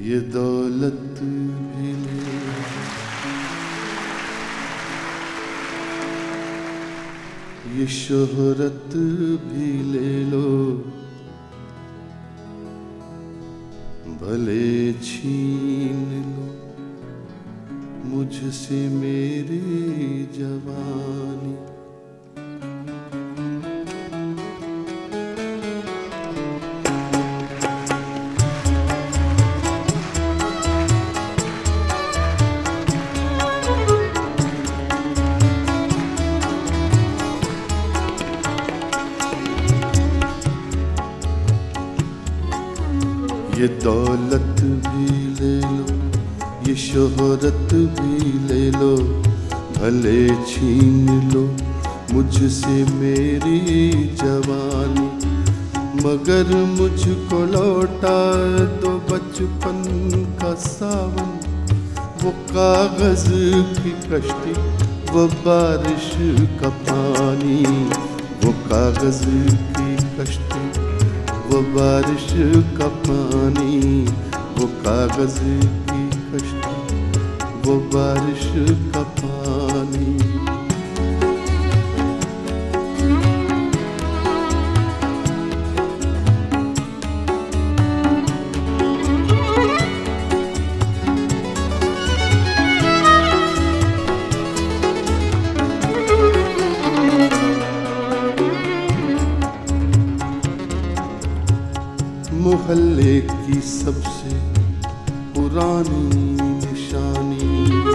ये दौलत भी ले, ये शोहरत भी ले लो, भले छीन लो मुझसे मेरी जवानी। ये दौलत भी ले लो, ये शोहरत भी ले लो, भले छीन लो मुझसे मेरी जवानी। मगर मुझको लौटा दो बचपन का सावन, वो कागज की कश्ती, वो बारिश का पानी। वो कागज की कश्ती, वो बारिश का पानी। वो कागज की कश्ती, वो बारिश का पानी। मोहल्ले की सबसे पुरानी निशानी,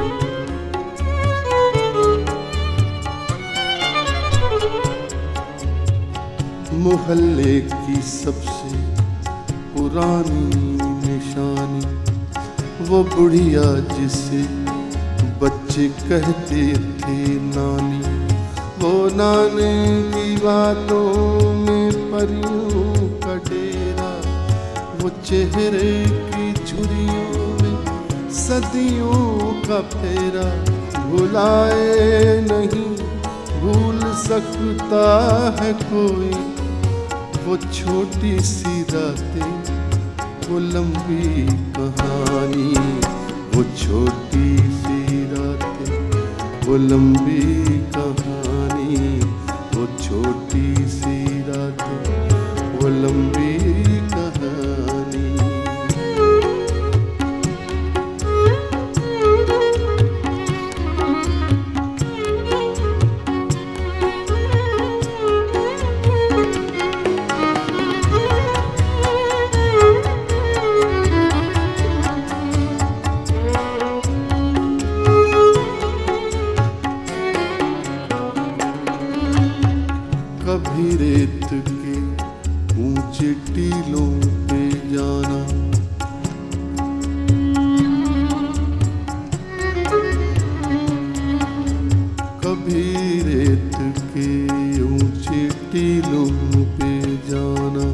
मोहल्ले की सबसे पुरानी निशानी। वो बुढ़िया जिसे बच्चे कहते थे नानी, वो नानी की बातों में परियों का डेरा। वो चेहरे की झुर्रियों में सदियों का फेरा। भुलाए नहीं भूल सकता है कोई, वो छोटी सी रातें, वो लंबी कहानी। वो छोटी सी रातें, वो लंबी कहानी। वो छोटी सी रातें, वो लंबी कहानी। कभी रेत के ऊंचे टीलों पे जाना, कभी रेत के ऊंचे टीलों पे जाना।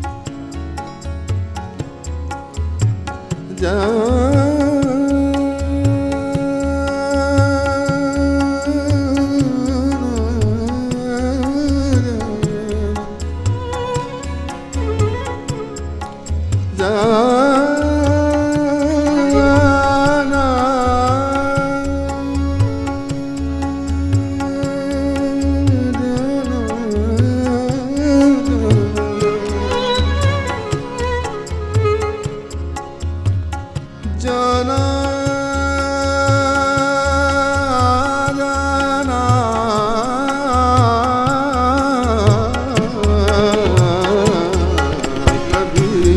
जाना जाना कभी।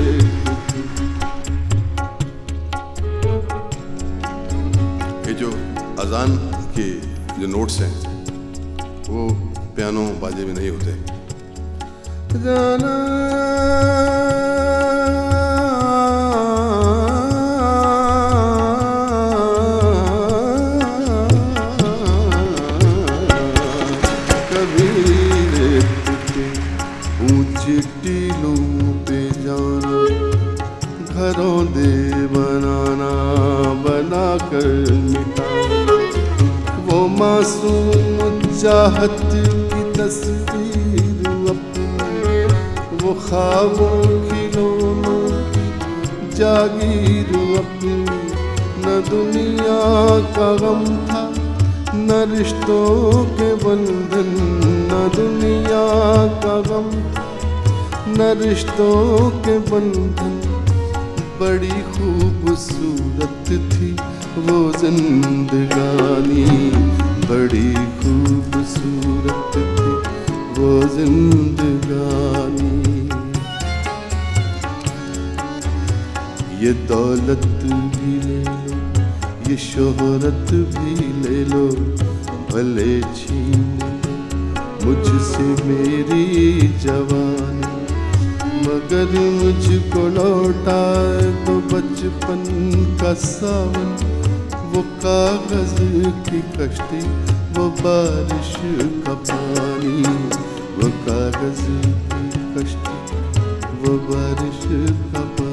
ये जो अजान के जो नोट्स हैं वो पियानो बाजे में नहीं होते। जाना टीलों पे जाना, घरों दे बनाना, बना कर मिटाना। वो मासूम चाहत की तस्वीर अपनी, वो ख्वाबों खिलौनों की जागीर अपनी, न दुनिया का गम था न रिश्तों के बंधन, न दुनिया का गम न रिश्तों के बंधन। बड़ी खूबसूरत थी वो जिंदगानी, बड़ी खूबसूरत थी वो जिंदगानी। ये दौलत भी ले लो, ये शोहरत भी ले लो, भले छीन लो मुझसे मेरी जवानी, मगर मुझको लौटाए तो बचपन का सावन, वो कागज की कश्ती वो बारिश का पानी, वो कागज की कश्ती वो बारिश का पानी।